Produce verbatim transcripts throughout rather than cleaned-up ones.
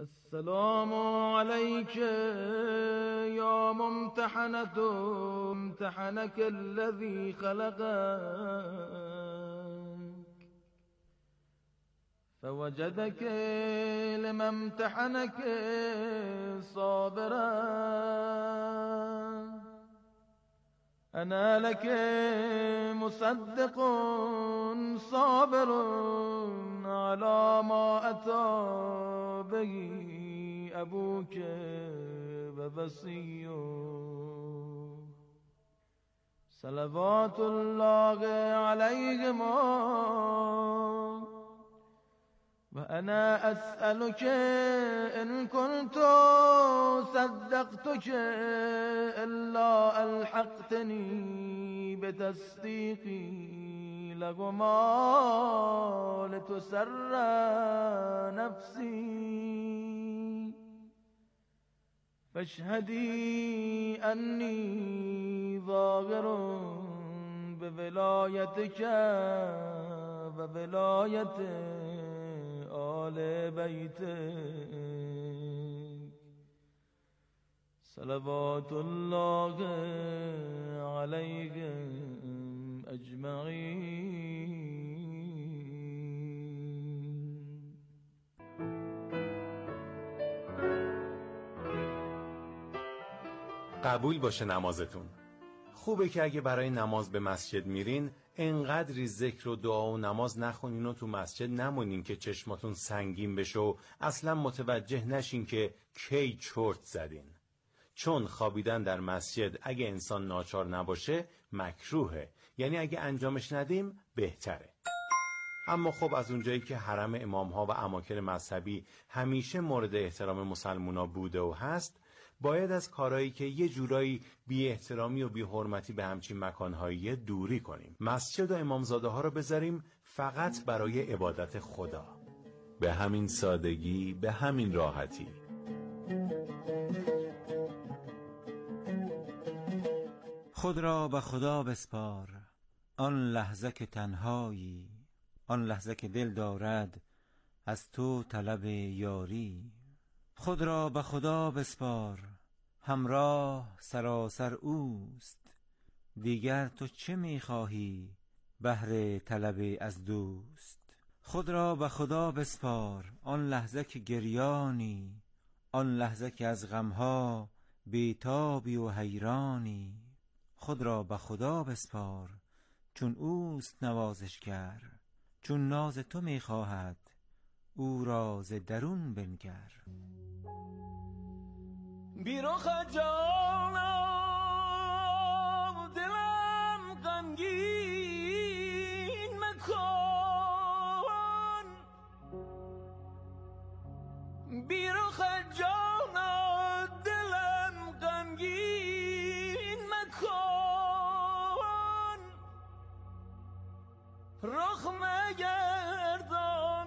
السلام عليك يا ممتحنة امتحنك الذي خلقك فوجدك لما امتحنك صابرا. أنا لك مصدق صابر على ما أتى به أبوك ووصي صلوات الله عليهما. وأنا أسألك إن كنت صدقتك إلا ألحقتني بتصديقي لهما لتسر نفسي. فاشهدي أني ظاهر بولايتك وولاية آل بيتك صلوات الله عليهم أجمعين. قبول باشه نمازتون. خوبه که اگه برای نماز به مسجد میرین انقدری ذکر و دعا و نماز نخونین و تو مسجد نمونین که چشماتون سنگین بشه و اصلا متوجه نشین که کی چرت زدین. چون خوابیدن در مسجد اگه انسان ناچار نباشه مکروهه، یعنی اگه انجامش ندیم بهتره. اما خب از اونجایی که حرم امامها و اماکن مذهبی همیشه مورد احترام مسلمونا بوده و هست، باید از کارهایی که یه جورایی بی احترامی و بی حرمتی به همچین مکانهایی دوری کنیم. مسجد و امامزاده ها رو بذاریم فقط برای عبادت خدا. به همین سادگی، به همین راحتی. خود را به خدا بسپار، آن لحظه که تنهایی، آن لحظه که دل دارد از تو طلب یاری. خود را به خدا بسپار، همراه سراسر اوست، دیگر تو چه میخواهی بهر طلب از دوست. خود را به خدا بسپار، آن لحظه که گریانی، آن لحظه که از غمها بیتابی و حیرانی. خود را به خدا بسپار، چون اوست نوازشگر، چون ناز تو میخواهد او را ز درون بنگر. بیرخ جانم دلم غمگین مکن، بیرخ جانم دلم غمگین مکن. رخ مگردان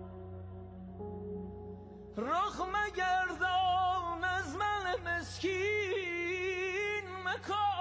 رخ مگردان از من مسکین مکن.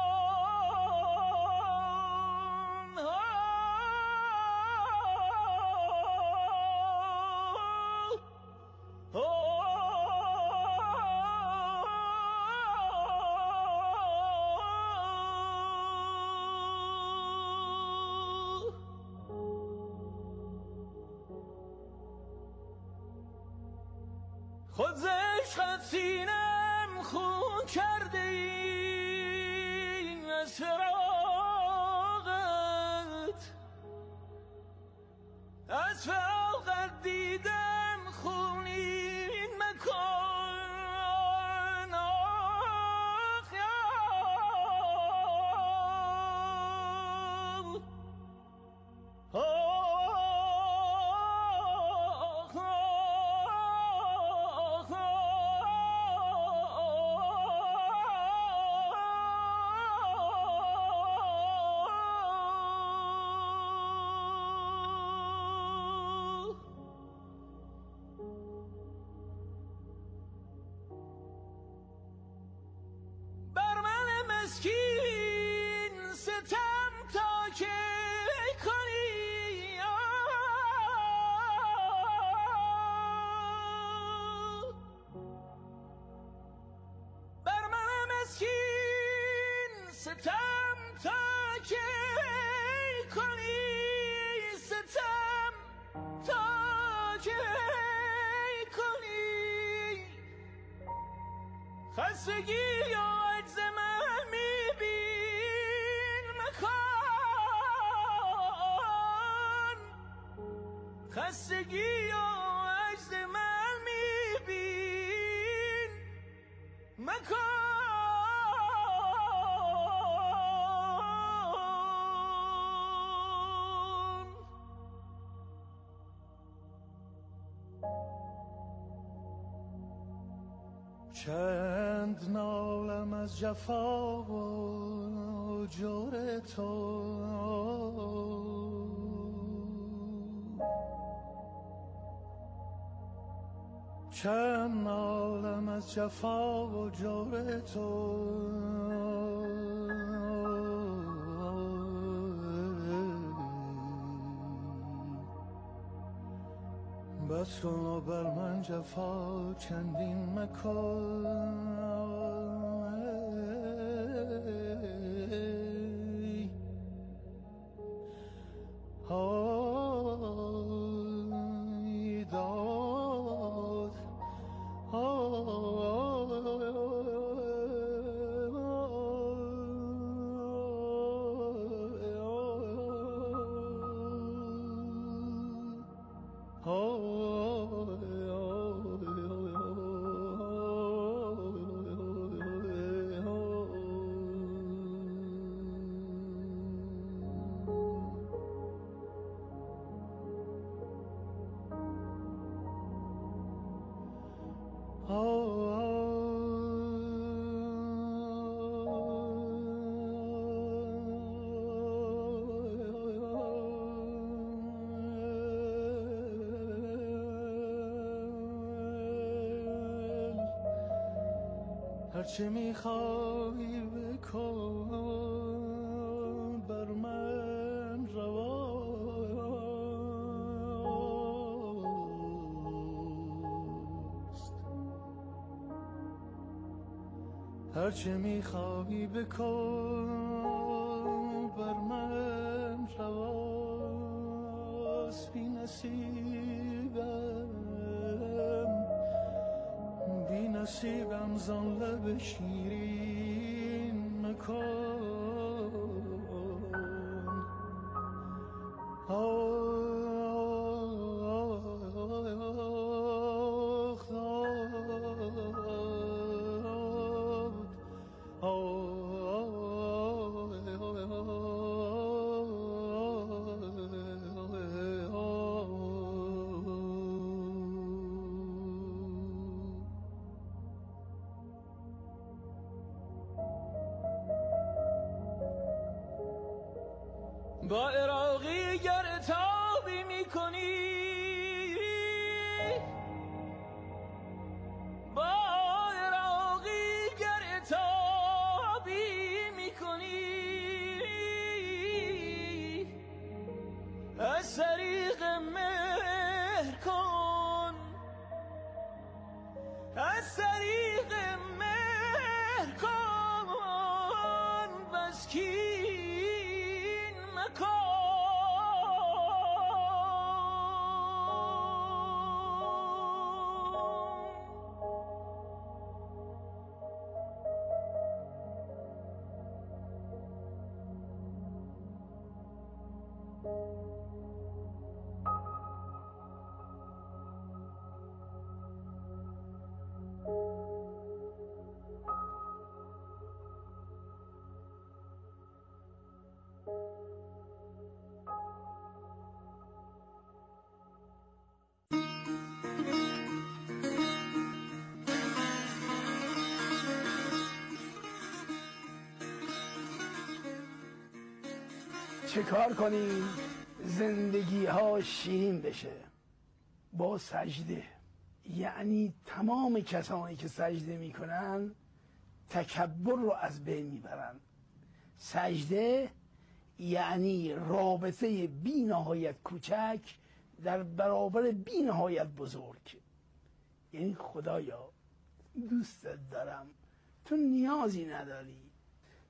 خود ز عشقت سینم خون کرده ای، از فراقت از فراقت دیدم خونین مکن. آخ یا ستم تا کی کنی ستم تا کی کنی خستگی یا عجز من میبین مکان خستگی یا عجز من میبین مکان چند نالم از جفا و جور تو چند نالم از جفا و جور تو بس کن و بر من جفا چندین مکن های داد هرچه میخوای بکن بر من رواست هرچه میخوای بکن بر من رواست بی نصیبم بی نصیبم زان لب شیرین مکن آخ با عراقی گر تابی میکنی با عراقی گر تابی میکنی از طریق مهر کن از طریق مهر کن بس کی چه کار کنیم زندگی ها شیرین بشه؟ با سجده. یعنی تمام کسانی که سجده میکنن تکبر رو از بین میبرن. سجده یعنی رابطه بی نهایت کوچک در برابر بی نهایت بزرگ. یعنی خدایا دوستت دارم، تو نیازی نداری،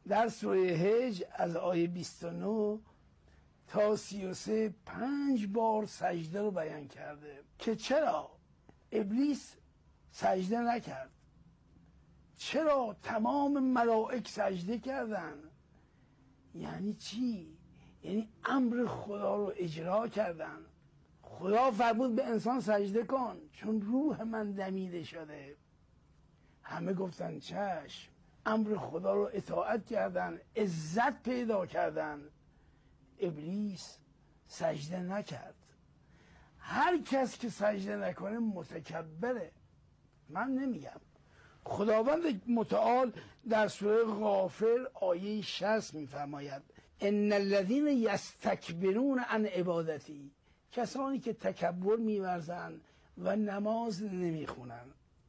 در سوره هجر از آیه بیست و نه تا سی و سه پنج بار سجده رو بیان کرده که چرا ابلیس سجده نکرد، چرا تمام ملائک سجده کردن. یعنی چی؟ یعنی امر خدا رو اجرا کردن. خدا فرمود به انسان سجده کن چون روح من دمیده شده. همه گفتن چشم، امر خدا رو اطاعت کردن، عزت پیدا کردن. ابلیس سجده نکرد. هر کس که سجده نکنه متکبره. من نمیگم. خداوند متعال در سوره غافر آیه شصت میفرماید ان الذين یستکبرون عن عبادتی، کسانی که تکبر میورزند و نماز نمیخونن،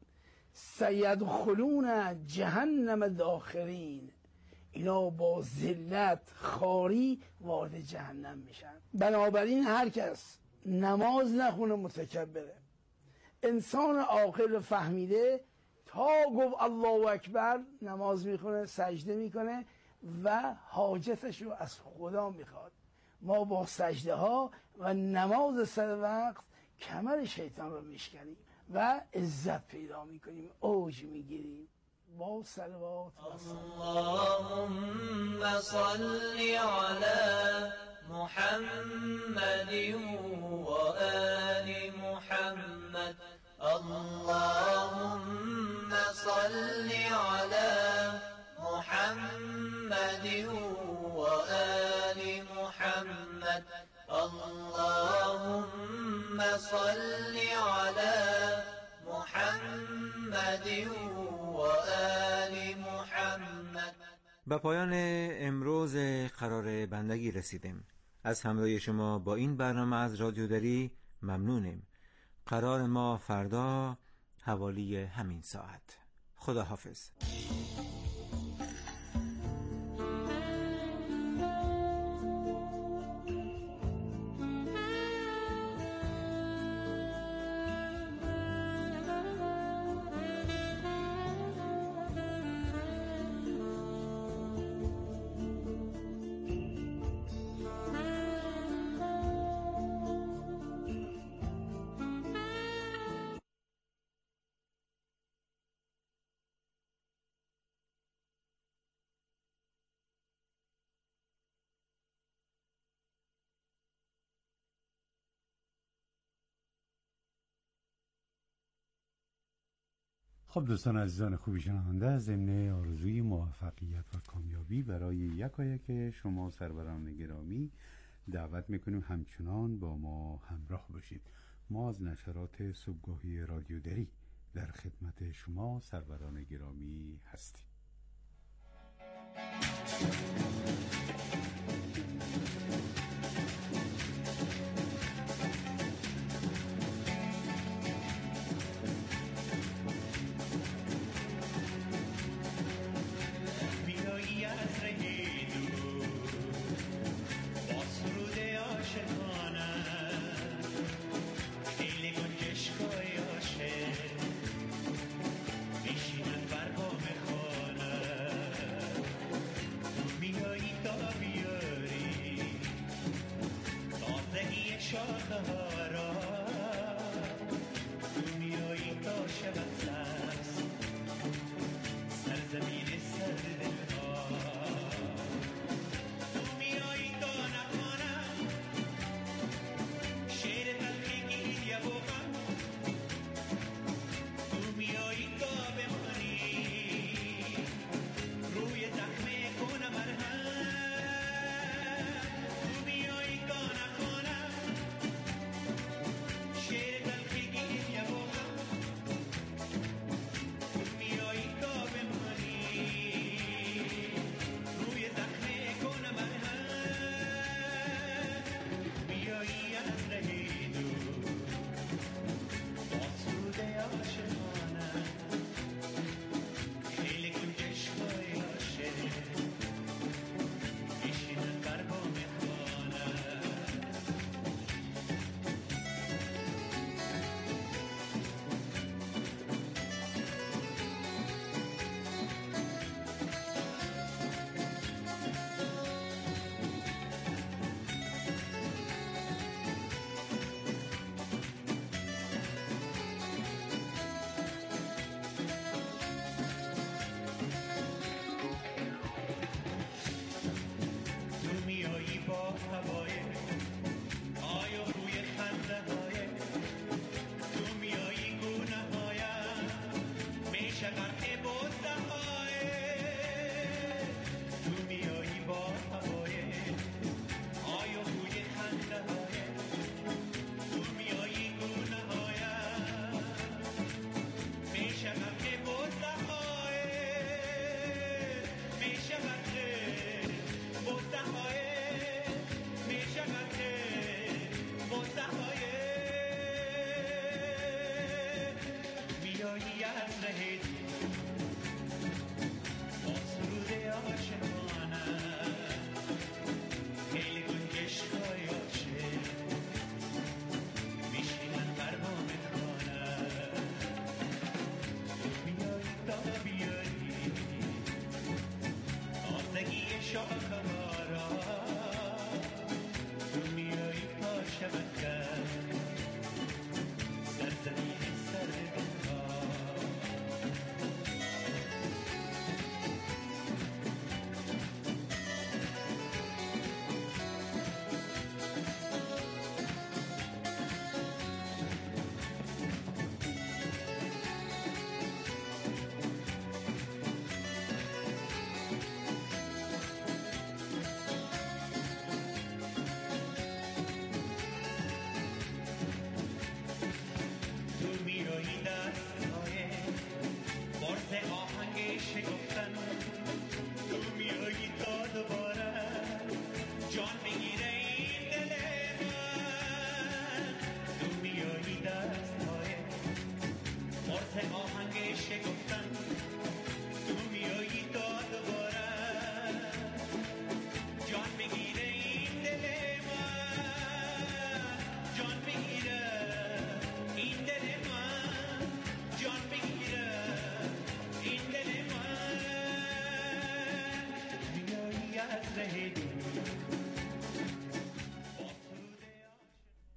سیدخلون جهنم داخرین، اینا با ذلت خاری وارد جهنم میشن. بنابراین هر کس نماز نخونه متکبره. انسان عاقل فهمیده تا گفت الله اکبر نماز میخونه، سجده میکنه و حاجتش رو از خدا میخواد. ما با سجده ها و نماز سر وقت کمر شیطان رو میشکنیم و عزت پیدا میکنیم، اوج میگیریم. با صلوات اللهم صل علی محمد و آل محمد. اللهم صل علی محمد و آل محمد. اللهم صل علی محمد و آل محمد. به پایان امروز قرار بندگی رسیدیم. از همراهی شما با این برنامه از رادیو دری ممنونیم. قرار ما فردا حوالی همین ساعت. خدا حافظ. خب دوستان عزیزان خوبی شنونده، ضمن آرزوی موفقیت و کامیابی برای یکایک شما سروران گرامی دعوت میکنیم همچنان با ما همراه باشید. ما از نشرات صبحگاهی رادیو دری در خدمت شما سروران گرامی هستیم. میایی تا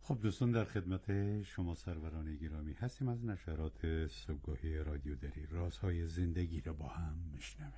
خب دوستان، در خدمت شما سروران گرامی هستیم. از نشرات صبحگاهی رادیو دری رازهای زندگی را با هم میشنویم.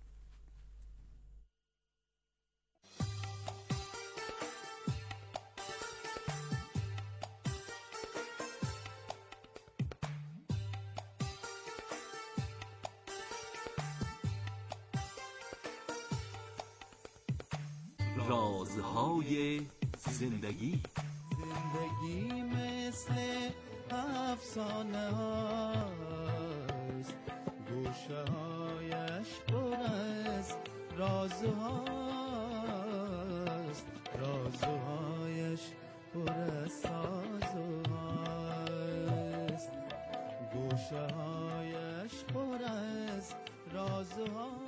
رازهای زندگی. زندگی مثل افسانه هاست، گوشه هایش پر از رازهاست، رازهایش پر از سازهاست، گوشه هایش پر از رازهاست.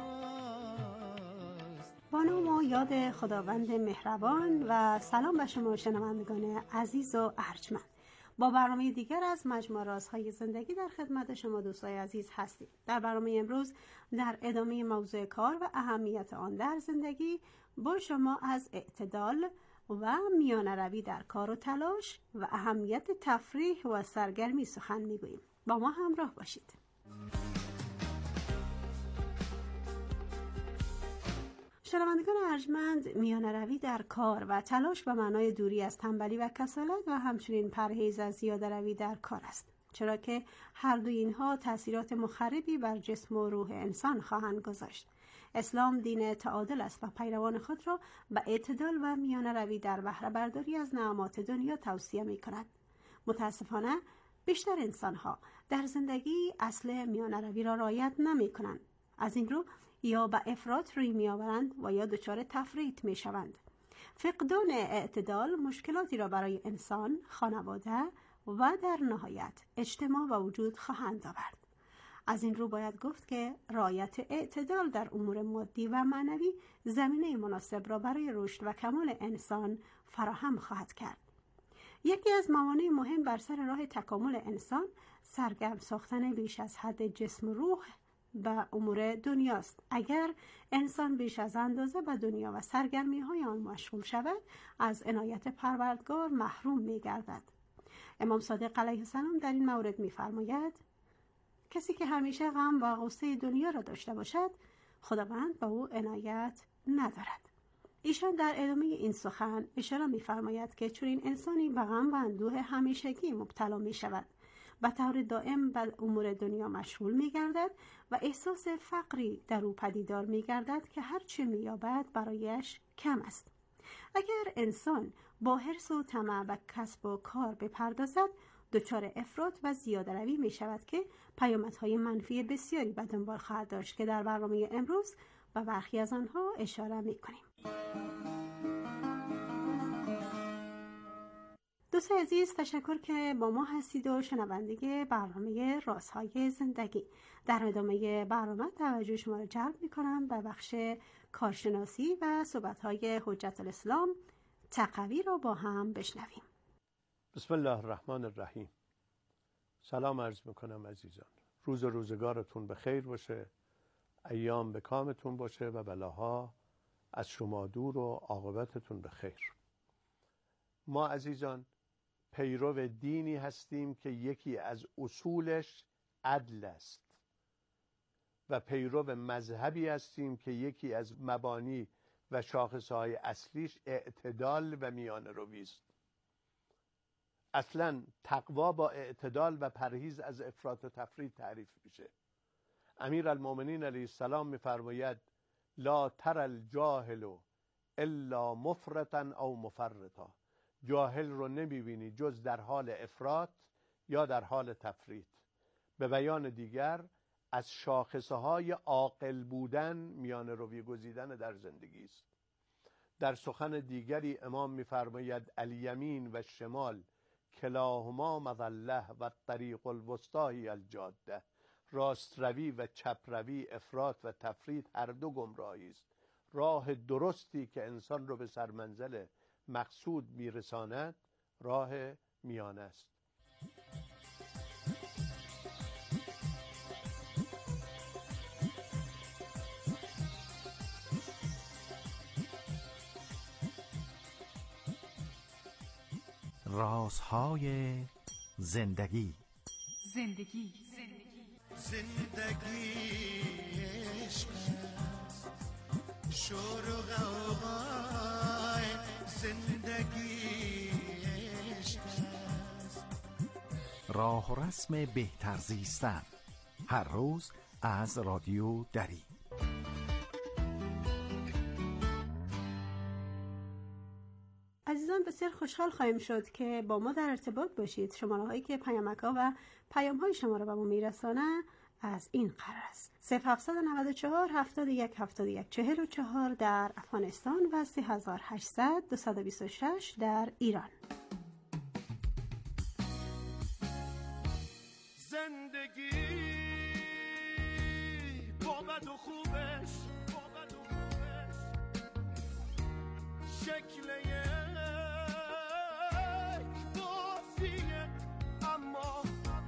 با نام و یاد خداوند مهربان و سلام به شما شنوندگان عزیز و ارجمند. با برنامه دیگر از مجموعه رازهای زندگی در خدمت شما دوستای عزیز هستیم. در برنامه امروز در ادامه موضوع کار و اهمیت آن در زندگی با شما از اعتدال و میانه روی در کار و تلاش و اهمیت تفریح و سرگرمی سخن میگوییم. با ما همراه باشید. شنوندگان ارجمند، میانه روی در کار و تلاش به معنای دوری از تنبلی و کسالت و همچنین پرهیز از زیاده روی در کار است، چرا که هر دو اینها تأثیرات مخربی بر جسم و روح انسان خواهند گذاشت. اسلام دین تعادل است و پیروان خود را به اعتدال و میانه روی در بهره برداری از نعمات دنیا توصیه می کند. متاسفانه بیشتر انسانها در زندگی اصل میانه روی را رعایت نمی کنند. از این رو یا به افراط روی می آورند و یا دچار تفریط می شوند. فقدان اعتدال مشکلاتی را برای انسان، خانواده و در نهایت اجتماع و وجود خواهند آورد. از این رو باید گفت که رعایت اعتدال در امور مادی و معنوی زمینه مناسب را برای رشد و کمال انسان فراهم خواهد کرد. یکی از موانع مهم بر سر راه تکامل انسان سرگرم ساختن بیش از حد جسم و روح به امور دنیاست. اگر انسان بیش از اندازه به دنیا و سرگرمی های آن مشغول شود، از عنایت پروردگار محروم می گردد. امام صادق علیه السلام در این مورد می فرماید: کسی که همیشه غم و غصه دنیا را داشته باشد، خداوند به او عنایت ندارد. ایشان در ادامه این سخن اشاره می فرماید که چون این انسانی به غم و اندوه همیشگی مبتلا می شود، به طور دائم به امور دنیا مشغول می گردد و احساس فقری در او پدیدار می گردد که هرچی می یابد برایش کم است. اگر انسان با حرص و طمع به کسب و کار بپردازد، دچار افراط و زیاده روی می شود که پیامدهای منفی بسیاری به دنبال خواهد داشت که در برنامه امروز و برخی از آنها اشاره می کنیم. دوست عزیز، تشکر که با ما هستید و شنونده برنامه رازهای زندگی. در ادامه برنامه توجه شما را جلب می کنم به بخش کارشناسی و صحبت‌های حجت الاسلام تقوی را با هم بشنویم. بسم الله الرحمن الرحیم. سلام عرض میکنم عزیزان. روز و روزگارتون به خیر باشه، ایام به کامتون باشه و بلاها از شما دور و عاقبتتون به خیر. ما عزیزان پیرو دینی هستیم که یکی از اصولش عدل است و پیرو مذهبی هستیم که یکی از مبانی و شاخصهای اصلیش اعتدال و میانه روی است. اصلا تقوا با اعتدال و پرهیز از افراط و تفرید تعریف میشه. امیرالمومنین علیه السلام میفرماید: لا تر الجاهل الا مفرطا او مفرطا. جاهل رو نمیبینی جز در حال افراط یا در حال تفرید. به بیان دیگر از شاخصه های عاقل بودن میانه روی گزیدن در زندگی است. در سخن دیگری امام میفرماید: الیمین و شمال کلاهما مظله و طریق الوسطی الجاده. راست روی و چپ روی، افراط و تفرید، هر دو گمراهی است. راه درستی که انسان رو به سرمنزل مقصود میرساند راه میانه است. رازهای زندگی. زندگی زندگی عشق است، شور و غوغای زندگی عشق است. راه و رسم بهتر زیستن، هر روز از رادیو دری. عزیزان بسیار خوشحال خواهیم شد که با ما در ارتباط باشید. شماره هایی که پیامک‌ها و پیام های شما را به ما میرسانه از این قرار است: صفر هفت نه چهار هفتاد و یک هفتاد و یک چهل و چهار در افغانستان و سه هزار و هشتصد دویست و بیست و شش در ایران. زندگی با بد و خوبش، با بد و خوبش شکل یک بازیه، اما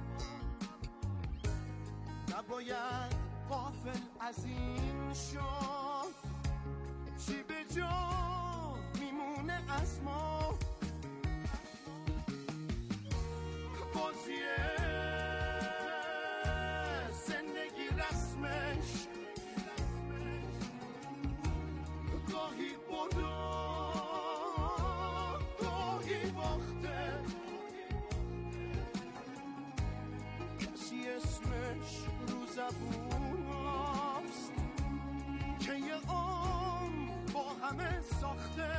نباید غافل از این شد چی به جا میمونه از ما. بازیه زندگی رسمش گاهی برده گاهی باخته، کسی اسمش رو زبون هست که یه عمر با همه ساخته.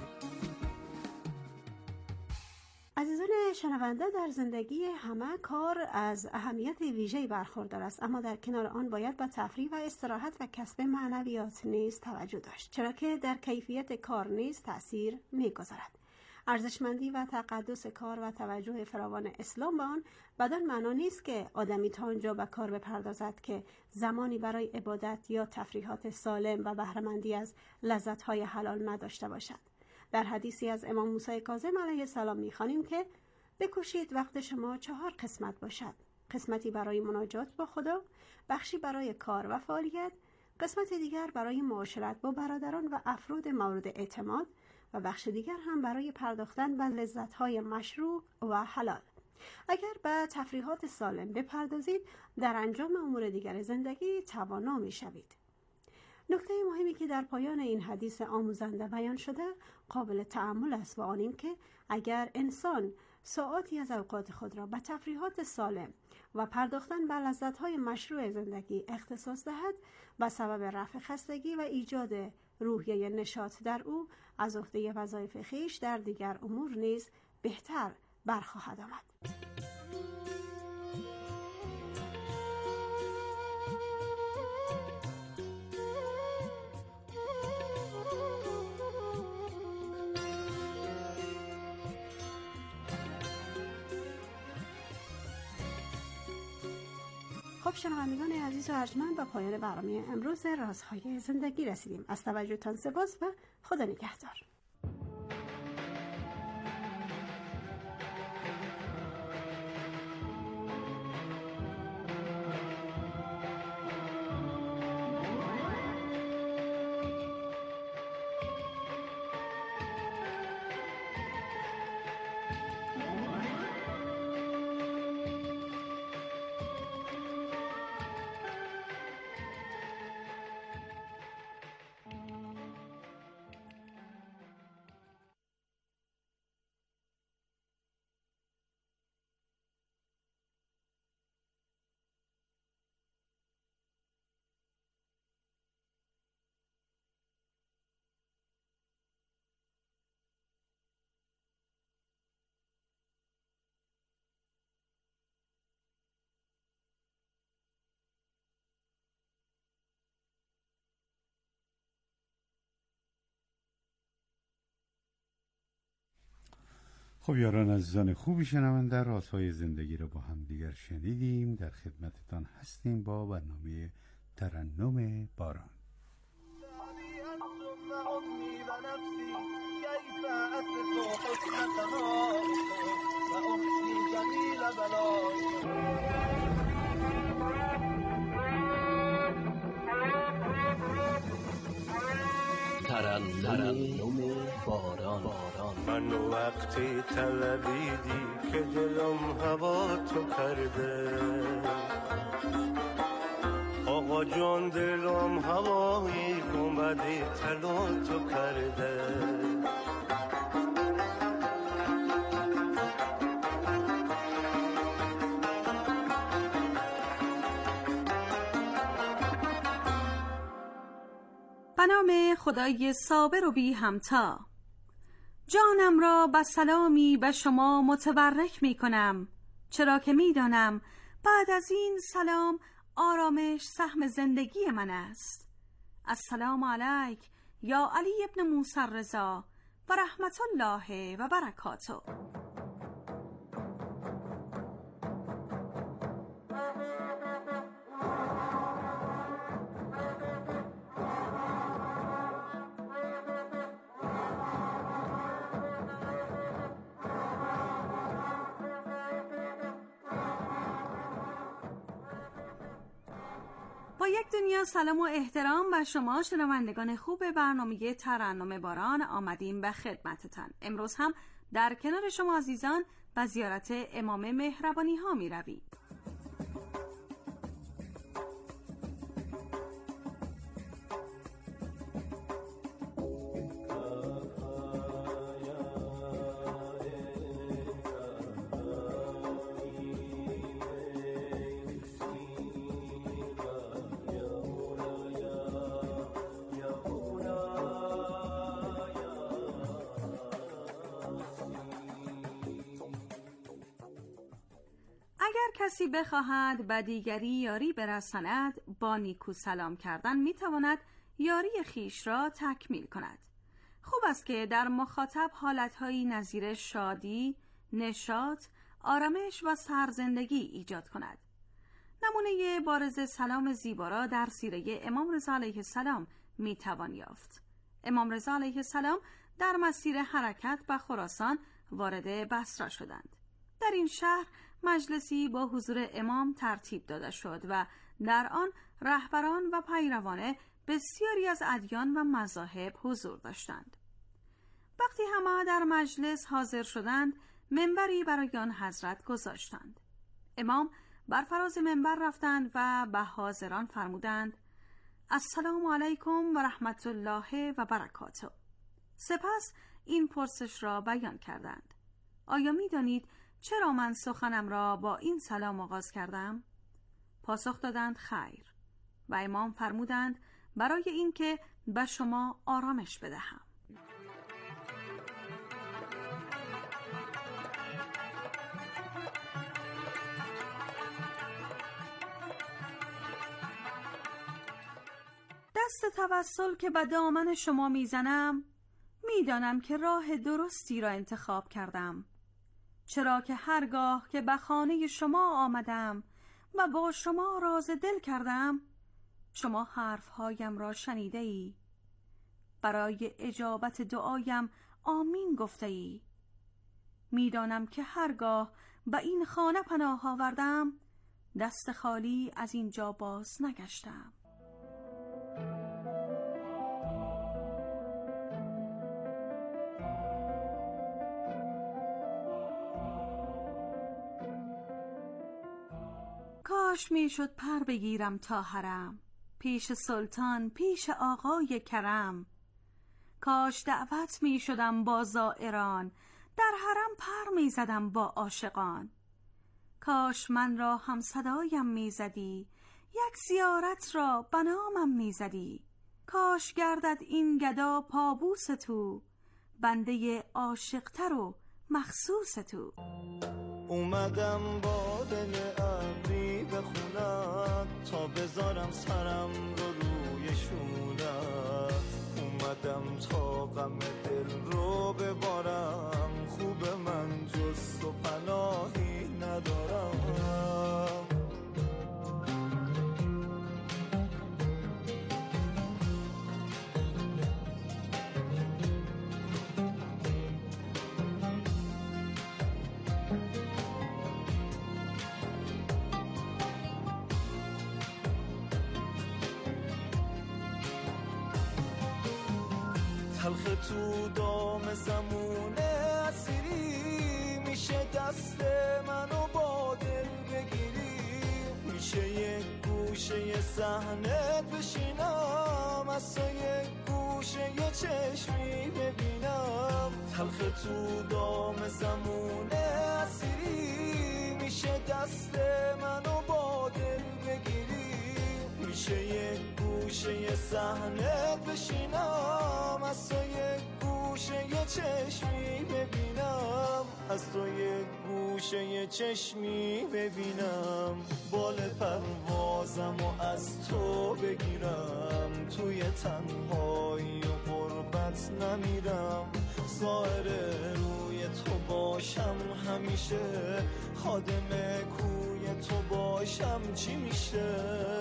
عزیزان شنونده، در زندگی همه کار از اهمیت ویژه‌ای برخوردار است، اما در کنار آن باید به تفریح و استراحت و کسب معنویات نیز توجه داشت، چرا که در کیفیت کار نیز تأثیر می‌گذارد. ارزشمندی و تقدس کار و توجه فراوان اسلام به آن بدان معنا نیست که آدمی تا آنجا به کار بپردازد که زمانی برای عبادت یا تفریحات سالم و بهره‌مندی از لذت‌های حلال نداشته باشد. در حدیثی از امام موسی کاظم علیه السلام می‌خوانیم که بکوشید وقت شما چهار قسمت باشد: قسمتی برای مناجات با خدا، بخشی برای کار و فعالیت، قسمت دیگر برای معاشرت با برادران و افراد مورد اعتماد و بخش دیگر هم برای پرداختن به لذت‌های مشروع و حلال. اگر به تفریحات سالم بپردازید، در انجام امور دیگر زندگی توانا می‌شوید. نکته مهمی که در پایان این حدیث آموزنده بیان شده قابل تأمل است و آن این که اگر انسان ساعاتی از اوقات خود را به تفریحات سالم و پرداختن به لذت‌های مشروع زندگی اختصاص دهد، به سبب رفع خستگی و ایجاد روحیه نشاط در او از عهده وظایف خویش در دیگر امور نیز بهتر برخواهد آمد. خب شنوندگان عزیز و ارجمند، به پایان برنامه امروز رازهای زندگی رسیدیم. از توجهتان سپاس و خدا نگهدار. خب یاران عزیزان خوبی شنونده، رازهای زندگی رو با هم دیگر شنیدیم. در خدمتتان هستیم با برنامه ترنم باران. ترنم باران باران من وقتی طلبیدی که دلم هوا تو کرده، آقا جان دلم هوایی گنبدی طلا تو کرده. به نام خدای صابر و بی همتا. جانم را به سلامی به شما متبرک می کنم، چرا که می دانم بعد از این سلام آرامش سهم زندگی من است. السلام علیک یا علی ابن موسی رضا و رحمت الله و برکاته. با یک دنیا سلام و احترام به شما شنوندگان خوب برنامه ترنم باران آمدیم به خدمتتان. امروز هم در کنار شما عزیزان به زیارت امام مهربانی ها می رویم. اگر کسی بخواهد به دیگری یاری برساند، با نیکو سلام کردن میتواند یاری خیش را تکمیل کند. خوب است که در مخاطب حالتهایی نظیر شادی، نشاط، آرامش و سرزندگی ایجاد کند. نمونه بارز سلام زیبا را در سیره امام رضا علیه السلام میتوان یافت. امام رضا علیه السلام در مسیر حرکت به خراسان وارد بصره شدند. در این شهر مجلسی با حضور امام ترتیب داده شد و در آن رهبران و پیروان بسیاری از ادیان و مذاهب حضور داشتند. وقتی همه در مجلس حاضر شدند، منبری برای آن حضرت گذاشتند. امام بر فراز منبر رفتند و به حاضران فرمودند: السلام علیکم و رحمت الله و برکاته. سپس این پرسش را بیان کردند: آیا می دانید چرا من سخنم را با این سلام آغاز کردم؟ پاسخ دادند خیر. و امام فرمودند برای این که به شما آرامش بدهم. دست توسل که به دامن شما میزنم، میدانم که راه درستی را انتخاب کردم، چرا که هرگاه که به خانه شما آمدم و با شما راز دل کردم، شما حرفهایم را شنیده ای، برای اجابت دعایم آمین گفته ای. میدانم که هرگاه به این خانه پناه آوردم، دست خالی از اینجا باز نگشتم. کاش می شد پر بگیرم تا حرم، پیش سلطان، پیش آقای کرم. کاش دعوت می شدم با زائران، در حرم پر می زدم با عاشقان. کاش من را هم صدایم می زدی، یک زیارت را به نامم می زدی. کاش گردد این گدا پابوس تو، بنده عاشقتر و مخصوص تو. اومدم با دل ابری به خونت، تا بذارم سرم رو روی شونت. اومدم تا غم دل رو ببارم، خوب من جز تو پناهی ندارم. تلخ تو دام زمونه اسیری، میشه دست منو با دل بگیری، میشه یک گوشه صحنت بشینم، از تو یک گوشه یه چشمی ببینم، تلخ تو دام زمونه اسیری، میشه دست منو با دل بگیری، میشه یک گوشه صحنت بشینم، از تو یک گوشه یه چشمی ببینم، از تو یک گوشه یه چشمی ببینم، بال پروازم و از تو بگیرم، توی تنهایی و غربت نمیرم، ظاهر روی تو باشم همیشه، خادم کوی تو باشم چی میشه؟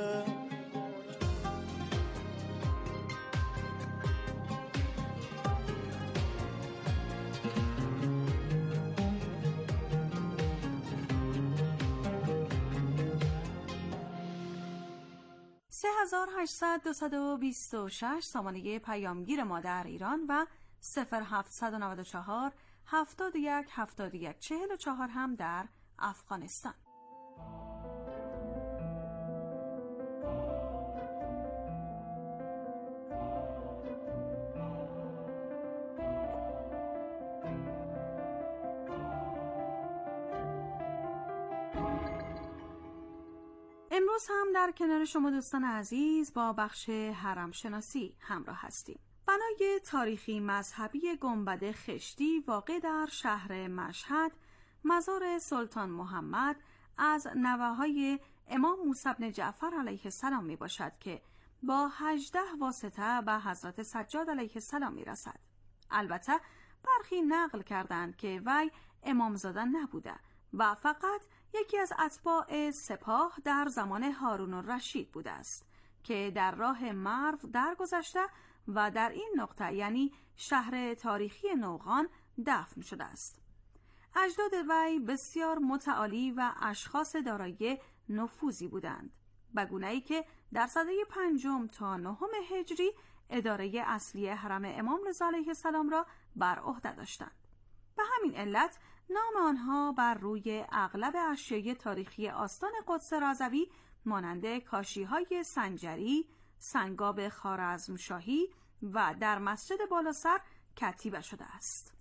سه هزار و هشتصد دویست و بیست و شش سامانه پیامگیر ما در ایران و صفر هفتصد و نود و چهار هفتاد و یک هفتاد و یک چهل و چهار هم در افغانستان. امروز هم در کنار شما دوستان عزیز با بخش حرم شناسی همراه هستیم. بنای تاریخی مذهبی گنبد خشتی واقع در شهر مشهد، مزار سلطان محمد از نوه‌های امام موسی بن جعفر علیه السلام می باشد که با هجده واسطه به حضرت سجاد علیه السلام می رسد. البته برخی نقل کردند که وی امامزاده نبوده و فقط یکی از اتباع سپاه در زمان هارون الرشید بوده است که در راه مرو درگذشته و در این نقطه یعنی شهر تاریخی نوغان دفن شده است. اجداد وی بسیار متعالی و اشخاص دارای نفوذی بودند، به گونه‌ای که در سده پنجم تا نهم هجری اداره اصلی حرم امام رضا علیه السلام را بر عهده داشتند. به همین علت نام آنها بر روی اغلب اشیای تاریخی آستان قدس رضوی مانند کاشی‌های سنجری، سنگاب خوارزمشاهی و در مسجد بالاسر کتیبه شده است.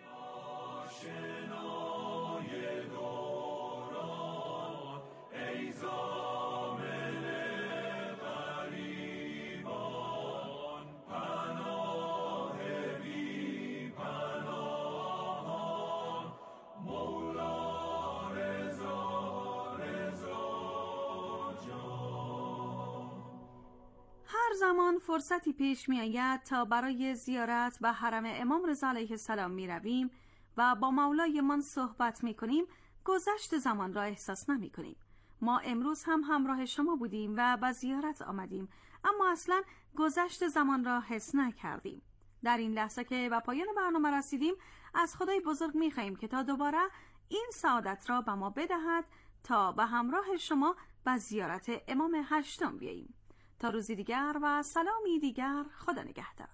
هر زمان فرصتی پیش می آید تا برای زیارت به حرم امام رضا علیه السلام می رویم و با مولایمان صحبت می کنیم، گذشت زمان را احساس نمی کنیم. ما امروز هم همراه شما بودیم و به زیارت آمدیم، اما اصلا گذشت زمان را حس نکردیم. در این لحظه که به پایان برنامه رسیدیم، از خدای بزرگ می خواهیم که تا دوباره این سعادت را به ما بدهد تا به همراه شما به زیارت امام هشتم بیاییم. تا روزی دیگر و سلامی دیگر، خدا نگهدار.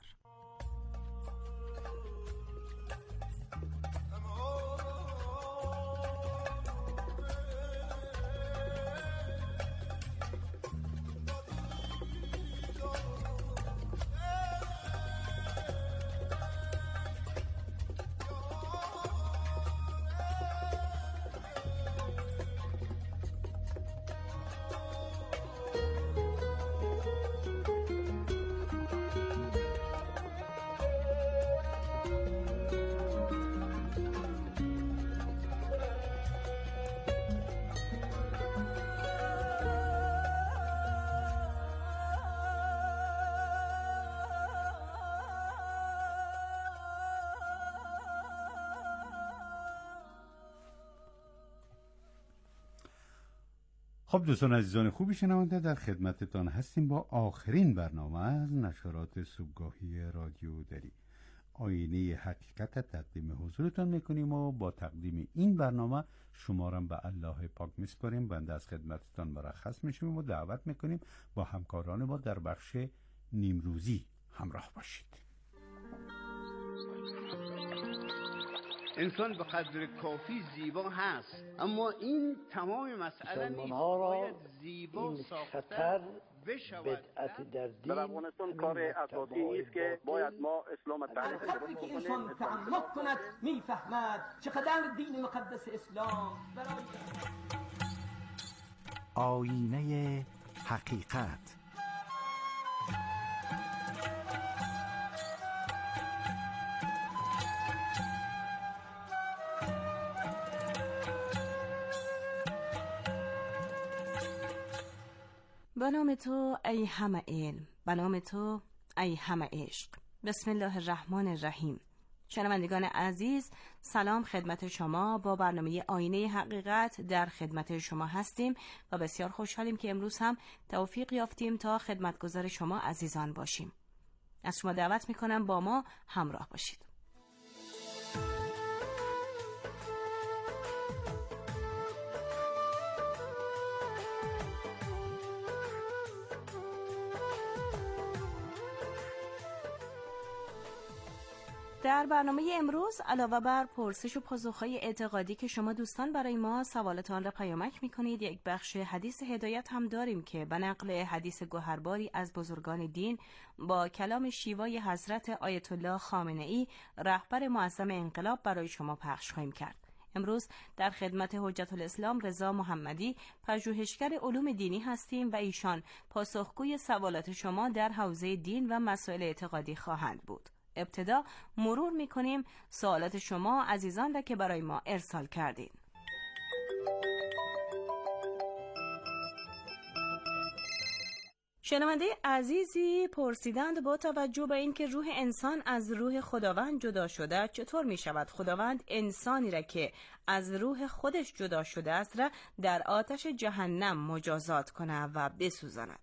خب دوستان عزیزان خوبی شنونده، در خدمتتان هستیم با آخرین برنامه از نشرات صبحگاهی رادیو دری. آینه حقیقت تقدیم حضورتان میکنیم و با تقدیم این برنامه شما را به الله پاک میسپاریم. بنده از خدمتتان مرخص میشیم و دعوت میکنیم با همکاران ما در بخش نیمروزی همراه باشید. انسان به قدر کافی زیبا هست، اما این تمام مسئله نیست. باید زیبا ساختن بشود. در افغانستان کار اساسی است که باید ما اسلام تعریف وقتی که انسان تعمق کند میفهمد چقدر دین مقدس اسلام برای آینه حقیقت. به نام تو ای همه علم، به نام تو ای همه عشق. بسم الله الرحمن الرحیم. شنوندگان عزیز، سلام خدمت شما. با برنامه آینه حقیقت در خدمت شما هستیم و بسیار خوشحالیم که امروز هم توفیق یافتیم تا خدمتگزار شما عزیزان باشیم. از شما دعوت میکنم با ما همراه باشید. در برنامه امروز علاوه بر پرسش و پاسخ‌های اعتقادی که شما دوستان برای ما سوالتان را پیامک می‌کنید، یک بخش حدیث هدایت هم داریم که به نقل حدیث گوهرباری از بزرگان دین با کلام شیوای حضرت آیت الله خامنه‌ای رهبر معظم انقلاب برای شما پخش خواهیم کرد. امروز در خدمت حجت الاسلام رضا محمدی، پژوهشگر علوم دینی هستیم و ایشان پاسخگوی سوالات شما در حوزه دین و مسائل اعتقادی خواهند بود. ابتدا مرور می‌کنیم سوالات شما عزیزان را که برای ما ارسال کردین. شنونده عزیزی پرسیدند با توجه به اینکه روح انسان از روح خداوند جدا شده، چطور می شود خداوند انسانی را که از روح خودش جدا شده است را در آتش جهنم مجازات کنه و بسوزاند؟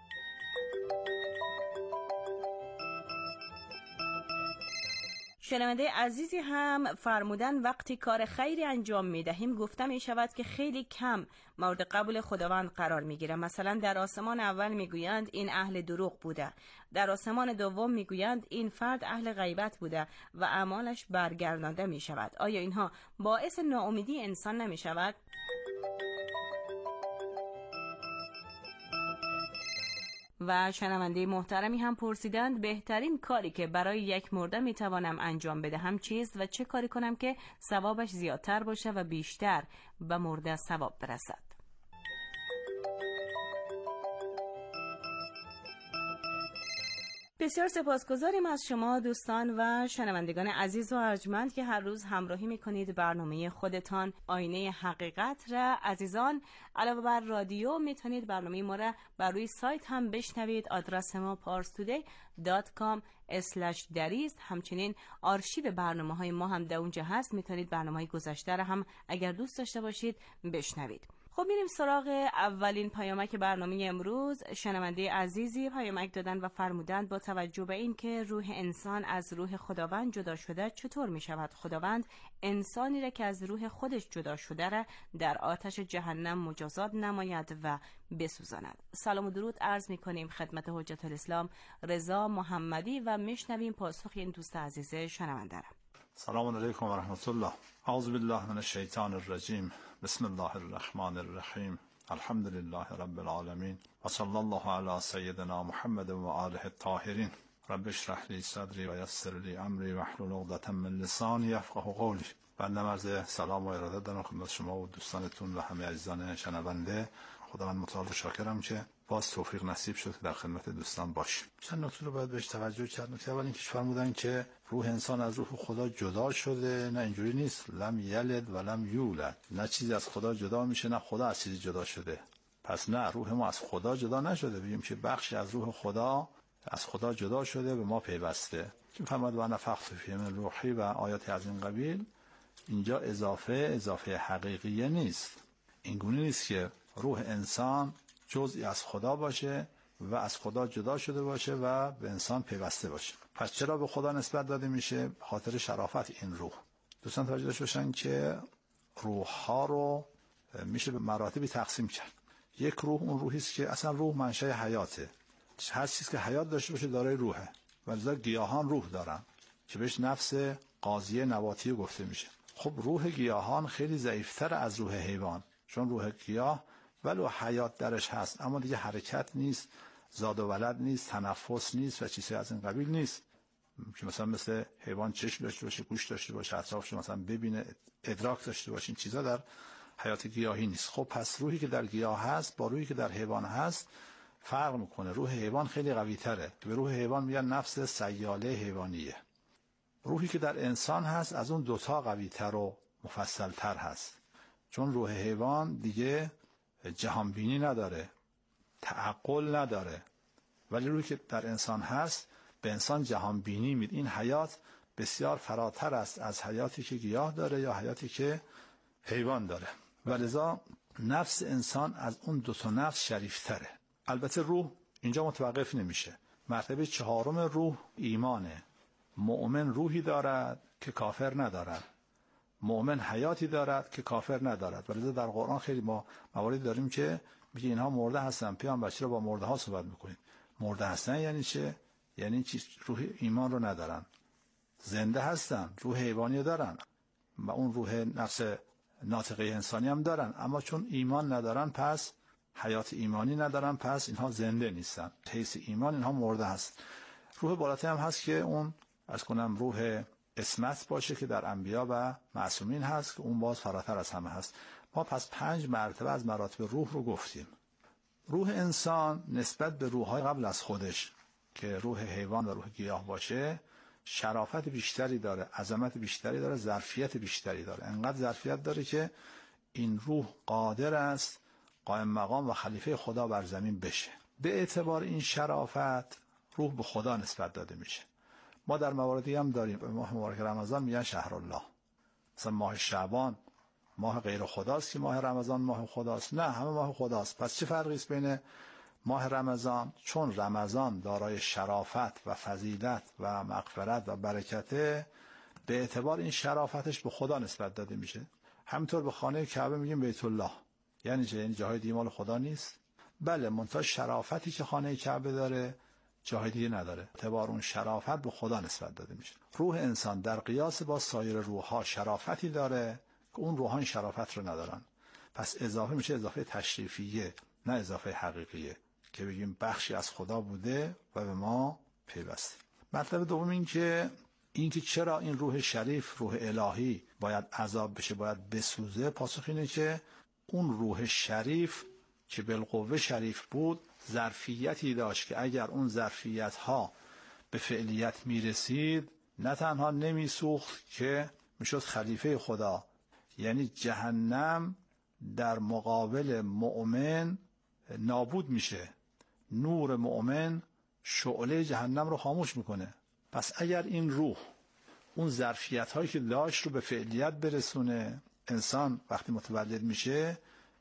شنونده عزیزی هم فرمودن وقتی کار خیری انجام می دهیم گفته می شود که خیلی کم مورد قبول خداوند قرار می گیره. مثلا در آسمان اول می گویند این اهل دروغ بوده، در آسمان دوم می گویند این فرد اهل غیبت بوده و اعمالش برگردانده می شود. آیا اینها باعث ناامیدی انسان نمی شود؟ و شنونده محترمی هم پرسیدند بهترین کاری که برای یک مرده میتوانم انجام بدهم چیست و چه کاری کنم که ثوابش زیادتر باشه و بیشتر به مرده ثواب برسد؟ بسیار سپاسگزاریم از شما دوستان و شنوندگان عزیز و ارجمند که هر روز همراهی میکنید برنامه خودتان آینه حقیقت را. عزیزان علاوه بر رادیو میتونید برنامه ما را بر روی سایت هم بشنوید. آدرس ما پارس تودی دات کام اسلش دریست. همچنین آرشیو برنامه های ما هم در اونجا هست، میتونید برنامه های گذشته را هم اگر دوست داشته باشید بشنوید. خب میریم سراغ اولین پیامک برنامه امروز. شنونده عزیزی پیامک دادن و فرمودند با توجه به این که روح انسان از روح خداوند جدا شده، چطور می شود خداوند انسانی را که از روح خودش جدا شده را در آتش جهنم مجازات نماید و بسوزاند؟ سلام و درود عرض می کنیم خدمت حجت الاسلام رضا محمدی و میشنویم پاسخ این دوست عزیز شنونده را. سلام علیکم و رحمت الله. اعوذ بالله من الشیطان الرجیم. بسم الله الرحمن الرحیم. الحمد لله رب العالمین و صلی الله علی سیدنا محمد و آله الطاهرین. رب اشرح لی صدری و یسر لی امری واحلل عقدة من لسانی یفقهوا قولی. بنده عرض سلام و ارادت دارم خدمت شما و دوستانتون و همه عزیزان شنونده. خداوند متعال شاکرم که باز توفیق نصیب شد که در خدمت دوستان باشیم. چند نکته رو باید بهش توجه کرد. نکته اول اینکه فرمودن که روح انسان از روح خدا جدا شده. نه، اینجوری نیست. لم یلد و لم یولد. نه چیزی از خدا جدا میشه نه خدا از چیزی جدا شده. پس نه، روح ما از خدا جدا نشده، بگیم که بخشی از روح خدا از خدا جدا شده به ما پیوسته. چون فرمود و نفخت فیه من روحی و آیات از این قبیل، اینجا اضافه اضافه حقیقیه نیست. این گونه نیست که روح انسان جزئی از خدا باشه و از خدا جدا شده باشه و به انسان پیوسته باشه. پس چرا به خدا نسبت داده میشه؟ خاطر شرافت این روح. دوستان توجه داشته باشن که روح ها رو میشه به مراتبی تقسیم کرد. یک روح اون روحی است که اصلا روح منشأ حیاته. هر چیزی که حیات داشته باشه دارای روحه. ولذا گیاهان روح دارن. که بهش نفس قاضیه نباتی گفته میشه. خب روح گیاهان خیلی ضعیفتر از روح حیوان، چون روح گیاه ولو حیات درش هست اما دیگه حرکت نیست، زاد و ولد نیست، تنفس نیست و چیزی از این قبیل نیست که مثلا مثل حیوان چشم داشته باشه، گوش داشته باشه، اطرافش مثلا ببینه، ادراک داشته باشه. این چیزا در حیات گیاهی نیست. خب پس روحی که در گیاه هست با روحی که در حیوان هست فرق میکنه. روح حیوان خیلی قوی تره. به روح حیوان میگن نفس سیاله حیوانیه. روحی که در انسان هست از اون دوتا قوی تر و مفصل تر هست، چون روح حیوان دیگه جهانبینی نداره، تعقل نداره، ولی روحی که در انسان هست به انسان جهانبینی میده. این حیات بسیار فراتر است از حیاتی که گیاه داره یا حیاتی که حیوان داره، ولذا نفس انسان از اون دو تا نفس شریفتره. البته روح اینجا متوقف نمیشه. مرتبه چهارم روح ایمانه. مؤمن روحی دارد که کافر ندارد، مؤمن حیاتی دارد که کافر ندارد. ولذا در قرآن خیلی ما مواردی داریم که میگه اینها مرده هستن، پیامبر چرا با مرده ها صحبت میکنید؟ مرده هستن یعنی چه؟ یعنی چی؟ روح ایمان رو ندارن. زنده هستن، روح حیوانی دارن و اون روح نفس ناطقه انسانی هم دارن، اما چون ایمان ندارن پس حیات ایمانی ندارن، پس اینها زنده نیستن. حیث ایمان اینها مرده هست. روح بالاتر هم هست که اون از کنم روح اسمت باشه که در انبیا و معصومین هست که اون باز فراتر از همه هست. ما پس پنج مرتبه از مراتب روح رو گفتیم. روح انسان نسبت به روح‌های قبل از خودش که روح حیوان و روح گیاه باشه شرافت بیشتری داره، عظمت بیشتری داره، ظرفیت بیشتری داره. انقدر ظرفیت داره که این روح قادر است قائم مقام و خلیفه خدا بر زمین بشه. به اعتبار این شرافت روح به خدا نسبت داده میشه. ما در مواردی هم داریم به ماه مبارک رمضان میگن شهر الله، مثلا ماه شعبان ماه غیر خداست که ماه رمضان ماه خداست. نه، همه ماه خداست. پس چه فرقی است بین ماه رمضان؟ چون رمضان دارای شرافت و فضیلت و مغفرت و برکته، به اعتبار این شرافتش به خدا نسبت داده میشه. همینطور به خانه کعبه میگیم بیت الله. یعنی چه؟ یعنی جاهای دیگه مال خدا نیست؟ بله، منتها شرافتی که خانه کعبه داره جای دیگه نداره. اعتبار اون شرافت به خدا نسبت داده میشه. روح انسان در قیاس با سایر روح‌ها شرافتی داره که اون روحان شرافت رو ندارن. پس اضافه میشه اضافه تشریفیه، نه اضافه حقیقیه که بگیم بخشی از خدا بوده و به ما پیوسته. مطلب دوم این که این که چرا این روح شریف، روح الهی باید عذاب بشه، باید بسوزه، پاسخ اینه که اون روح شریف که بالقوه شریف بود ظرفیتی داشت که اگر اون ظرفیت ها به فعلیت میرسید نه تنها نمیسوخت که میشد خلیفه خدا، یعنی جهنم در مقابل مؤمن نابود میشه. نور مؤمن شعله جهنم رو خاموش میکنه. پس اگر این روح اون ظرفیت هایی که داشت رو به فعلیت برسونه، انسان وقتی متولد میشه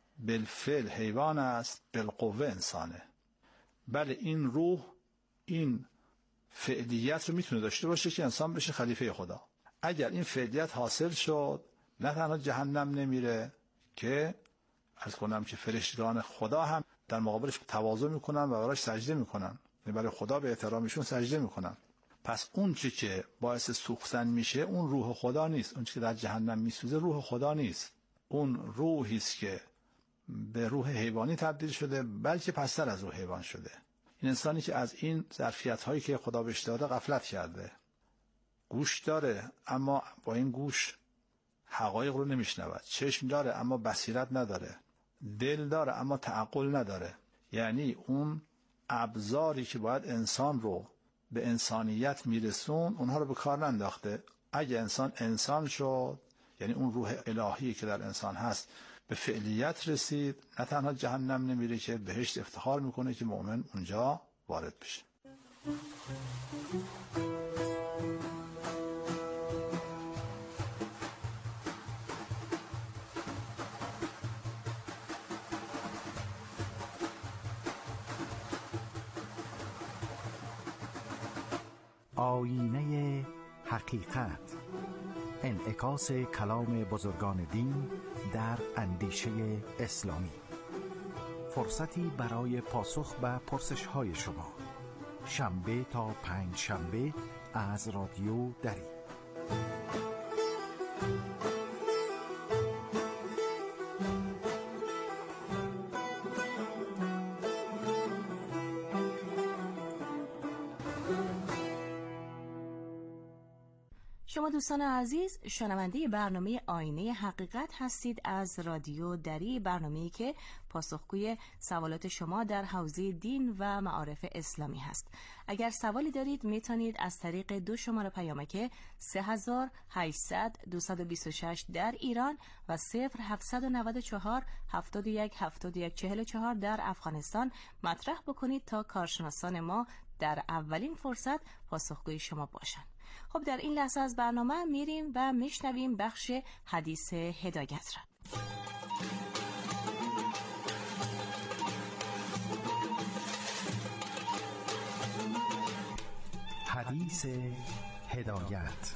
بالفعل حیوان است، بالقوه انسانه. بله، این روح این فعلیت رو میتونه داشته باشه که انسان بشه خلیفه خدا. اگر این فعلیت حاصل شد نه تنها جهنم نمیره که عرض کنم که فرشتگان خدا هم در مقابلش تواضع میکنن و براش سجده میکنن، برای خدا به احترامشون سجده میکنن. پس اون چی که باعث سوختن میشه اون روح خدا نیست. اون چی که در جهنم میسوزه روح خدا نیست. اون روحی است که به روح حیوانی تبدیل شده، بلکه پستر از روح حیوان شده. این انسانی که از این ظرفیت هایی که خدا بهش داده غفلت کرده. گوش داره اما با این گوش حقایق رو نمیشنود. چشم داره اما بصیرت نداره. دل داره اما تعقل نداره. یعنی اون ابزاری که باید انسان رو به انسانیت میرسون اونها رو به کار ننداخته. اگه انسان انسان شد، یعنی اون روح الهی که در انسان هست به فعلیت رسید، نه تنها جهنم نمیره که بهشت افتخار میکنه که مؤمن اونجا وارد بشه. آینه حقیقت، انعکاس کلام بزرگان دین در اندیشه اسلامی. فرصتی برای پاسخ به پرسش‌های شما. شنبه تا پنج شنبه از رادیو دری. شما دوستان عزیز شنونده برنامه آینه حقیقت هستید از رادیو دری، برنامه‌ای که پاسخگوی سوالات شما در حوزه دین و معارف اسلامی هست. اگر سوالی دارید میتونید از طریق دو شماره پیامک سه هزار و هشتصد دویست و بیست و شش در ایران و صفر هفتصد و نود و چهار هفتاد و یک هفتاد و یک چهل و چهار در افغانستان مطرح بکنید تا کارشناسان ما در اولین فرصت پاسخگوی شما باشند. خب در این لحظه از برنامه میریم و میشنویم بخش حدیث هدایت را. حدیث هدایت.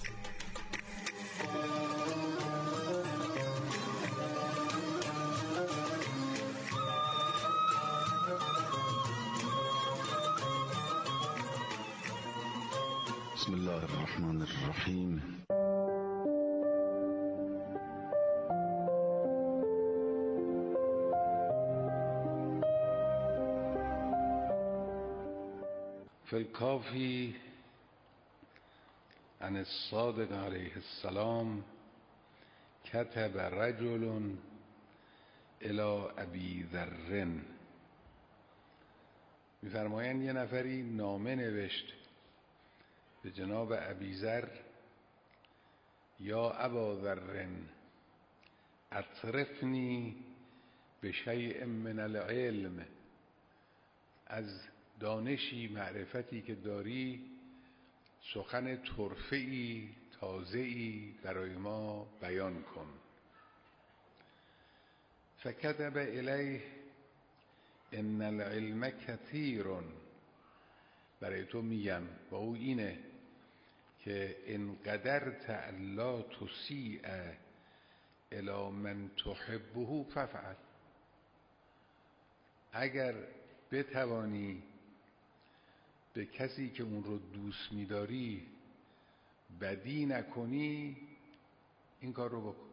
بسم الله الرحمن الرحیم. فی الکافی عن الصادق علیه السلام کتب رجل الی ابی ذر. می‌فرمایند یه نفری نامه نوشت به جناب ابی ذر: یا ابا ذر اطرفنی بشیء من العلم، از دانشی معرفتی که داری سخن طرفه‌ای تازه‌ای برای ما بیان کن. فکتب الیه ان العلم کثیر. برای تو میگم با او اینه که ان قدرت الا تسیء الی من تحبه ففعل. اگر بتوانی به کسی که اون رو دوست می‌داری بدی نکنی، این کار رو بکن.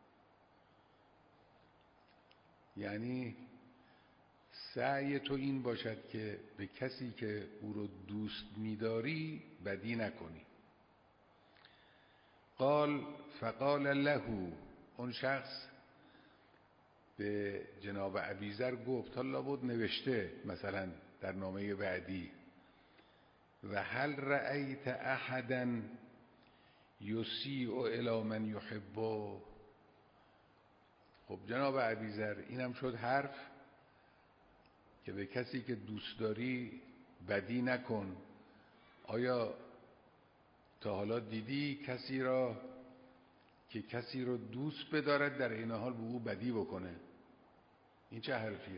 یعنی سعی تو این باشد که به کسی که او رو دوست می‌داری بدی نکنی. قال فقال له، اون شخص به جناب ابی ذر گفت، حالا بود نوشته مثلا در نامه بعدی: و هل رأیت احدا یسیء الی من یحبه. خب جناب ابی ذر، اینم شد حرف که به کسی که دوست داری بدی نکن. آیا تا حالا دیدی کسی را که کسی را دوست بدارد در این حال به او بدی بکنه؟ این چه حرفیه؟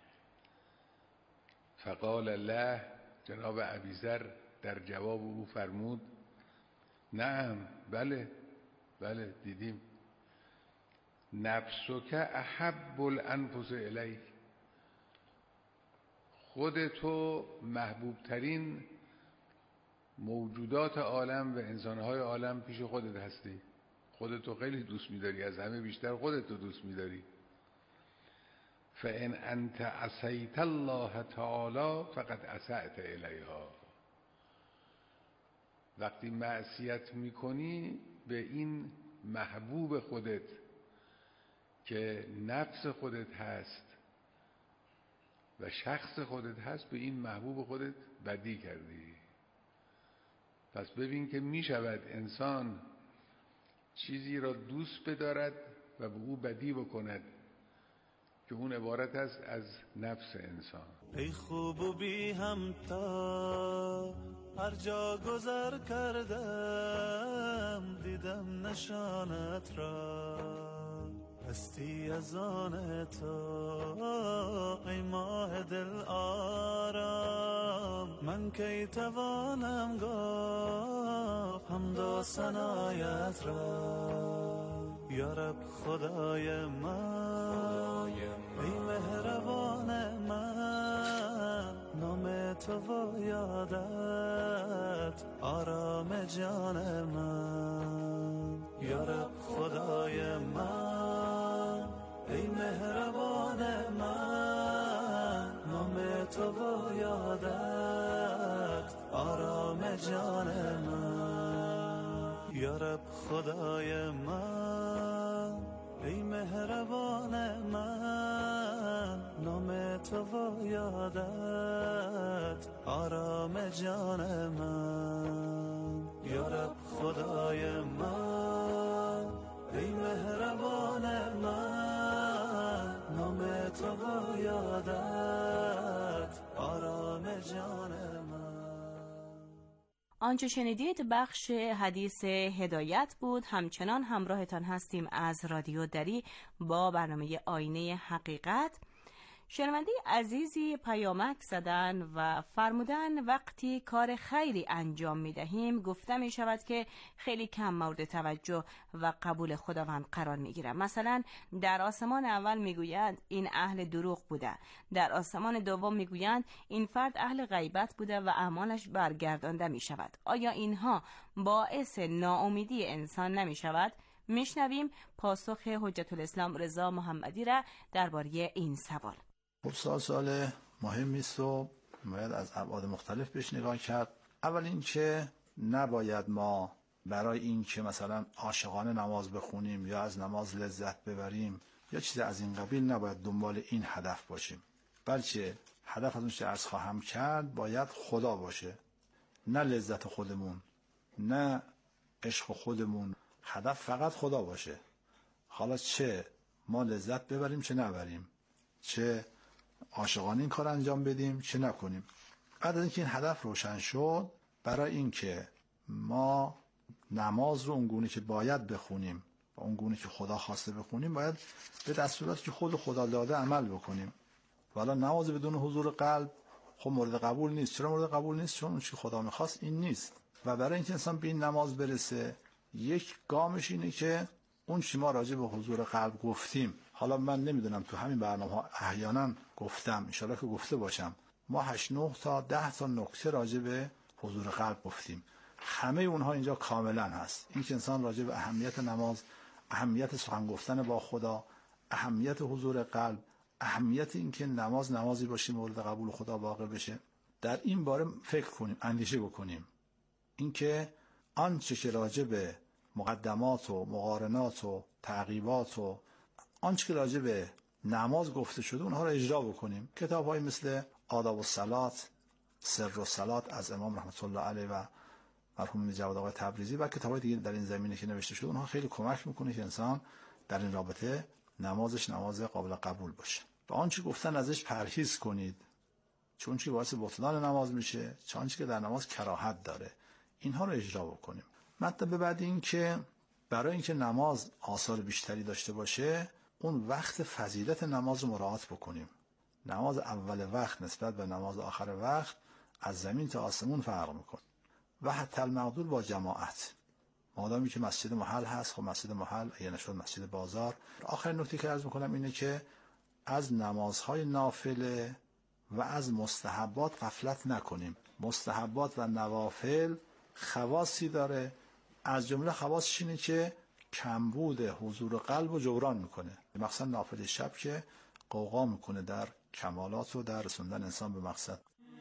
فقال الله، جناب ابی ذر در جواب او فرمود: نعم، بله بله دیدیم. نفسک احب الانفس الیک. خود تو محبوب ترین موجودات عالم و انسانهای عالم پیش خودت هستی. خودتو خیلی دوست می‌داری، از همه بیشتر خودتو دوست می‌داری. فإن أنت عصیت الله تعالی فقد عصیت الیها. وقتی معصیت میکنی به این محبوب خودت که نفس خودت هست و شخص خودت هست، به این محبوب خودت بدی کردی. پس ببین که میشود انسان چیزی را دوست بدارد و به او بدی بکند که اون عبارت است از نفس انسان. ای خوب و بی همتا، هر جا گذر کردم دیدم نشانت را. هستی از آن تو ای ماه دل آرام، من کی توانم گفت حمد و ثنایت را. یا رب خدای من، ای مهربان من، نام تو و یادت دادت آرام جان من. یا رب خدای من، ای مهربان من، نام تو و یادت آرام جان من. یا رب خدای من، ای مهربان من، نام تو و یادت آرام جان من. یا رب خدای من، ای مهربان من، نام تو و یادت آرام جان من. آنچه شنیدید بخش حدیث هدایت بود. همچنان همراهتان هستیم از رادیو دری با برنامه آینه حقیقت. شنونده عزیزی پیامک زدن و فرمودن وقتی کار خیری انجام می دهیم گفته می شود که خیلی کم مورد توجه و قبول خداوند قرار می گیرد. مثلا در آسمان اول می گویند این اهل دروغ بوده، در آسمان دوم می گویند این فرد اهل غیبت بوده و اعمالش برگردانده می شود. آیا اینها باعث ناامیدی انسان نمی شود؟ میشنویم پاسخ حجت الاسلام رضا محمدی را درباره این سوال. خب سال سال مهمی است و باید از ابعاد مختلف بهش نگاه کرد. اول اینکه نباید ما برای اینکه مثلا عاشقانه نماز بخونیم یا از نماز لذت ببریم یا چیز از این قبیل نباید دنبال این هدف باشیم، بلکه هدف از اون چه عرض خواهم کرد باید خدا باشه، نه لذت خودمون، نه عشق خودمون. هدف فقط خدا باشه. حالا چه ما لذت ببریم چه نبریم، چه عاشقانه این کار انجام بدیم چه نکنیم. بعد از اینکه این هدف روشن شد، برای اینکه ما نماز رو اونگونه که باید بخونیم و اونگونه که خدا خواسته بخونیم باید به دستوراتی که خود خدا داده عمل بکنیم. والا نماز بدون حضور قلب خب مورد قبول نیست. چرا مورد قبول نیست؟ چون اون چی خدا میخواست این نیست. و برای اینکه انسان به این نماز برسه یک گامش اینه که اون چی ما راجع به حضور قلب گفتیم، حالا من نمیدونم تو همین برنامه ها احیانا گفتم، ان شاءالله که گفته باشم، ما هشت نه تا ده تا نکته راجع به حضور قلب گفتیم. همه اونها اینجا کاملا هست. این که انسان راجع به اهمیت نماز، اهمیت سخن گفتن با خدا، اهمیت حضور قلب، اهمیت این که نماز نمازی باشه مورد قبول خدا واقع بشه، در این باره فکر کنیم، اندیشه بکنیم. این که آنچه که راجع به مقدمات و مقارنات و تعقیبات و آنچه که راجع به نماز گفته شده اونها را اجرا بکنیم. کتاب های مثل آداب الصلات، سر الصلات از امام رحمت الله علیه و مرحوم جواد آقای تبریزی و کتاب های دیگه در این زمینه که نوشته شده اونها خیلی کمک میکنه که انسان در این رابطه نمازش نماز قابل قبول باشه. و آنچه گفتن ازش پرهیز کنید، چون چی باعث بطلان نماز میشه، چون چی که در نماز کراهت داره، اینها رو اجرا بکنیم. مطلب بعد این که برای اینکه نماز آثار بیشتری داشته باشه اون وقت فضیلت نماز رو مراعات بکنیم. نماز اول وقت نسبت به نماز آخر وقت از زمین تا آسمون فرق میکنه و حتی المقدور با جماعت. مادامی که مسجد محل هست، خب مسجد محل یا نشد مسجد بازار. آخر نکته که عرض میکنم اینه که از نمازهای نافله و از مستحبات غفلت نکنیم. مستحبات و نوافل خواصی داره، از جمله خواصش اینه که کمبود حضور قلب و جبران میکنه. مخصوصا نافله شب که قوقا میکنه در کمالات و در رسوندن انسان به مقصد.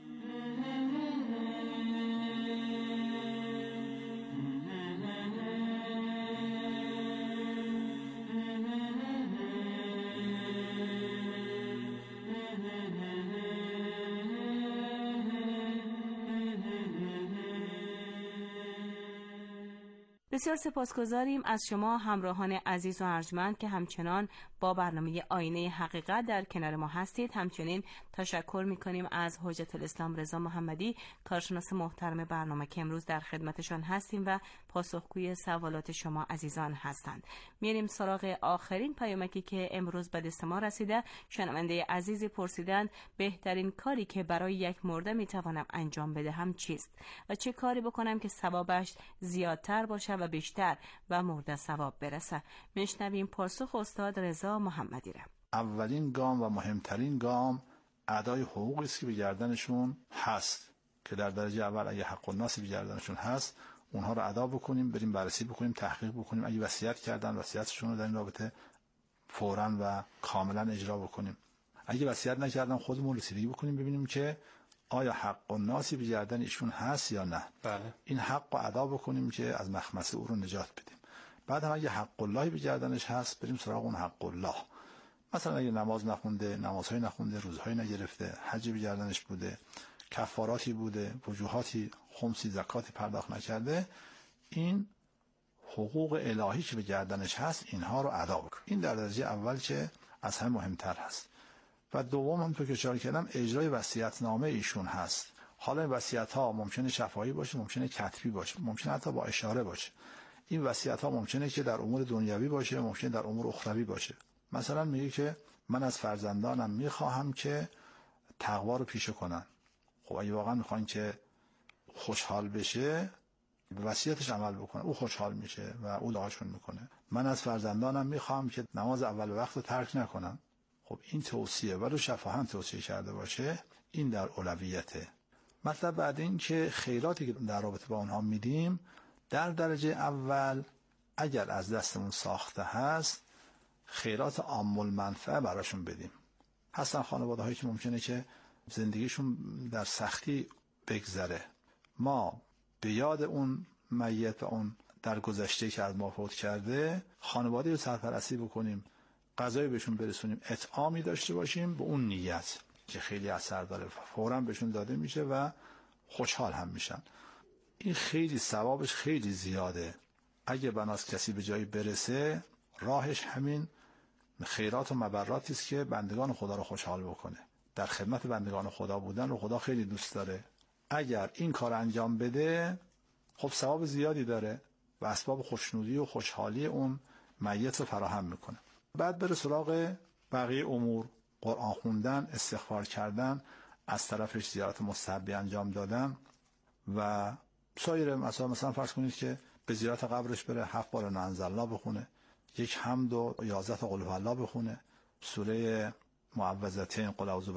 بسیار سپاسگزاریم از شما همراهان عزیز و ارجمند که همچنان با برنامه آینه حقیقت در کنار ما هستید. همچنین تشکر میکنیم از حجت الاسلام رضا محمدی، کارشناس محترم برنامه که امروز در خدمتشان هستیم و پاسخگوی سوالات شما عزیزان هستند. میریم سراغ آخرین پیامکی که امروز به دست ما رسیده. شنونده عزیزی پرسیدند بهترین کاری که برای یک مرده میتوانم انجام بدهم چیست و چه کاری بکنم که ثوابش زیادتر باشه و بیشتر و مرده ثواب برسه. میشنویم پاسخ استاد رضا محمدی را. اولین گام و مهمترین گام ادای حقوقی است که به گردنشون هست که در درجه اول اگه حق الناس بگردنشون هست اونها رو ادا بکنیم، بریم بررسی بکنیم، تحقیق بکنیم. اگه وصیت کردن وصیتشون رو در این رابطه فوراً و کاملا اجرا بکنیم. اگه وصیت نکردن خودمون رسیدگی بکنیم ببینیم که آیا حق الناسی بگردن ایشون هست یا نه. بله. این حق رو ادا بکنیم که از مخمصه او رو نجات بدیم. بعد هم اگه حق الله بگردنش هست بریم سراغ اون حق الله. مثلا اگه نماز نخونده، نمازهای نخونده، روزهای نگرفته، حج بگردنش بوده، کفاراتی بوده، وجوهاتی، خمسی، زکاتی پرداخت نکرده، این حقوق الهی که به گردنش هست اینها رو ادا بکنه. این در درجه اول که از همه مهمتر هست. و دوم هم تو که اشاره کردم اجرای وصیت‌نامه ایشون هست. حالا این وصیت‌ها ممکنه شفاهی باشه، ممکنه کتبی باشه، ممکنه حتی با اشاره باشه. این وصیت‌ها ممکنه که در امور دنیوی باشه، ممکنه در امور اخروی باشه. مثلا میگه که من از فرزندانم میخواهم که تقوا رو پیشه کنن. خب اگه واقعا میخواین که خوشحال بشه به وصیتش عمل بکنه، او خوشحال میشه و او دعاشون میکنه. من از فرزندانم میخوام که نماز اول وقت رو ترک نکنن. خب این توصیه ولو شفاهن توصیه کرده باشه این در اولویته. مطلب بعد این که خیراتی که در رابطه با اونها میدیم در درجه اول اگر از دستمون ساخته هست خیرات عام المنفعه براشون بدیم. هستن خانواده هایی که ممکنه که زندگیشون در سختی بگذره، ما به یاد اون میت و اون در گذشته که از ما فوت کرده خانواده رو سرپرستی بکنیم، غذای بهشون برسونیم، اطعامی داشته باشیم به اون نیت که خیلی اثر داره، فوراً بهشون داده میشه و خوشحال هم میشن. این خیلی ثوابش خیلی زیاده. اگه بناس کسی به جایی برسه راهش همین خیرات و مبراتی است که بندگان خدا رو خوشحال بکنه. در خدمت بندگان خدا بودن رو خدا خیلی دوست داره. اگر این کار انجام بده خب ثواب زیادی داره و اسباب خوشنودی و خوشحالی اون میت رو فراهم میکنه. بعد بره سراغ بقیه امور، قرآن خوندن، استغفار کردن، از طرفش زیارت مستحبی انجام دادن و سایر مثلا مثلا فرض کنید که به زیارت قبرش بره، هفت بار انزلنا بخونه، یک حمد و یازده قل هو الله بخونه، سوره معوذتین قل اعوذ